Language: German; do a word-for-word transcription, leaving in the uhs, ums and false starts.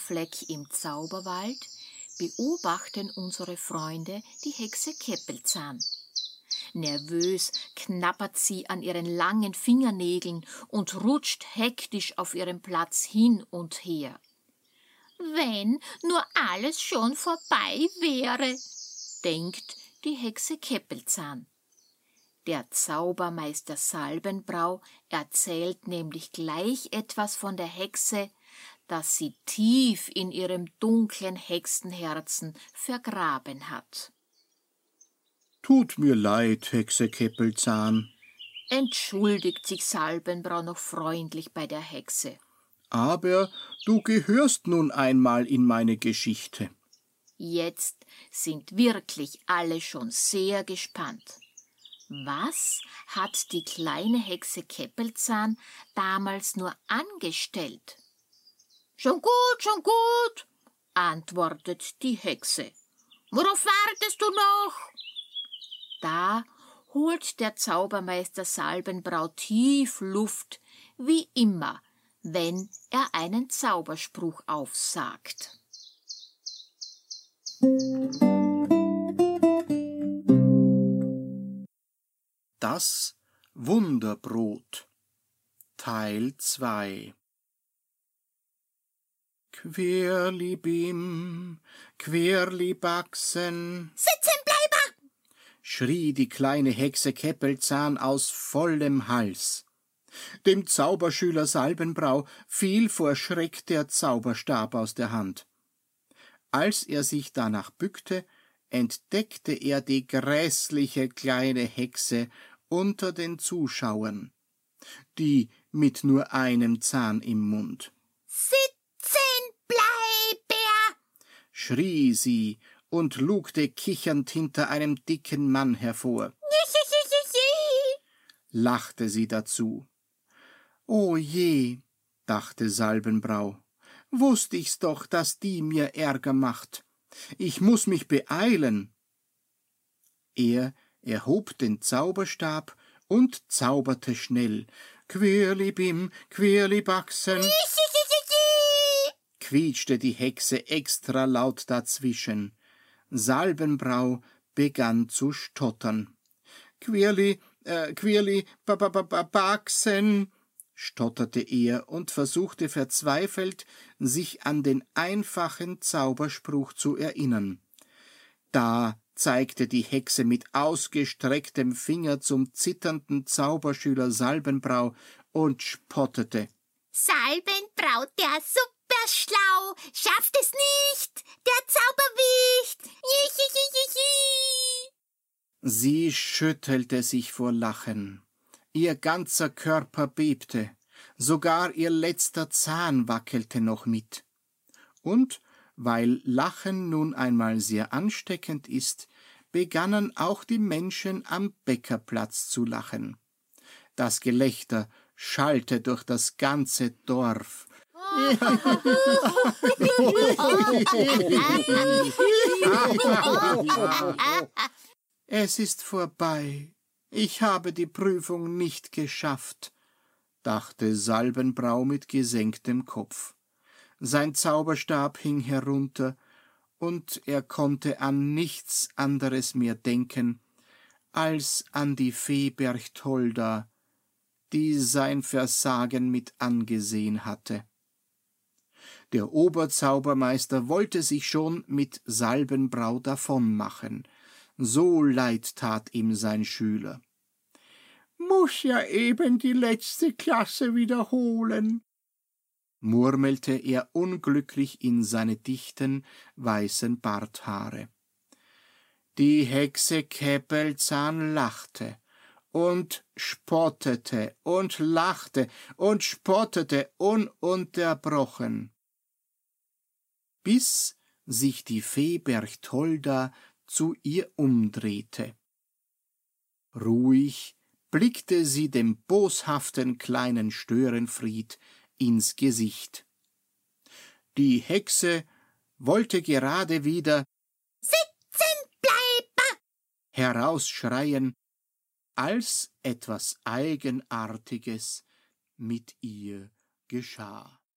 Fleck im Zauberwald beobachten unsere Freunde die Hexe Käppelzahn. Nervös knabbert sie an ihren langen Fingernägeln und rutscht hektisch auf ihrem Platz hin und her. »Wenn nur alles schon vorbei wäre«, denkt die Hexe Käppelzahn. Der Zaubermeister Salbenbrau erzählt nämlich gleich etwas von der Hexe, das sie tief in ihrem dunklen Hexenherzen vergraben hat. »Tut mir leid, Hexe Käppelzahn«, entschuldigt sich Salbenbrau noch freundlich bei der Hexe. »Aber du gehörst nun einmal in meine Geschichte.« Jetzt sind wirklich alle schon sehr gespannt. Was hat die kleine Hexe Käppelzahn damals nur angestellt? »Schon gut, schon gut«, antwortet die Hexe. »Worauf wartest du noch?« Da holt der Zaubermeister Salbenbrau tief Luft, wie immer, wenn er einen Zauberspruch aufsagt. Das Wunderbrot Teil zwei. Quirlibim, Quirlibaxen, Sitzenbleiber! schrie die kleine Hexe Käppelzahn aus vollem Hals. Dem Zauberschüler Salbenbrau fiel vor Schreck der Zauberstab aus der Hand. Als er sich danach bückte, entdeckte er die gräßliche kleine Hexe unter den Zuschauern, die mit nur einem Zahn im Mund. »Sitzenbleiber!« schrie sie und lugte kichernd hinter einem dicken Mann hervor. Lachte sie dazu. »O je«, dachte Salbenbrau, »wusst ich's doch, dass die mir Ärger macht. Ich muß mich beeilen.« Er erhob den Zauberstab und zauberte schnell. »Quirlibim, Quirlibaxen«, quietschte die Hexe extra laut dazwischen. Salbenbrau begann zu stottern. »Quirli, äh, Quirli, ba, ba, ba, ba, Baxen«, stotterte er und versuchte verzweifelt, sich an den einfachen Zauberspruch zu erinnern. Da zeigte die Hexe mit ausgestrecktem Finger zum zitternden Zauberschüler Salbenbrau und spottete. »Salbenbrau, der superschlau, schafft es nicht, der Zauberwicht. Jichichichichi.« Sie schüttelte sich vor Lachen. Ihr ganzer Körper bebte, sogar ihr letzter Zahn wackelte noch mit. Und, weil Lachen nun einmal sehr ansteckend ist, begannen auch die Menschen am Bäckerplatz zu lachen. Das Gelächter schallte durch das ganze Dorf. Es ist vorbei. Ich habe die Prüfung nicht geschafft, dachte Salbenbrau mit gesenktem Kopf. Sein Zauberstab hing herunter, und er konnte an nichts anderes mehr denken, als an die Fee Berchtolda, die sein Versagen mit angesehen hatte. Der Oberzaubermeister wollte sich schon mit Salbenbrau davonmachen, so leid tat ihm sein Schüler. »Muß ja eben die letzte Klasse wiederholen«, murmelte er unglücklich in seine dichten, weißen Barthaare. Die Hexe Käppelzahn lachte und spottete und lachte und spottete ununterbrochen, bis sich die Fee Berchtolda zu ihr umdrehte. Ruhig blickte sie dem boshaften kleinen Störenfried ins Gesicht. Die Hexe wollte gerade wieder »Sitzenbleiber!« herausschreien, als etwas Eigenartiges mit ihr geschah.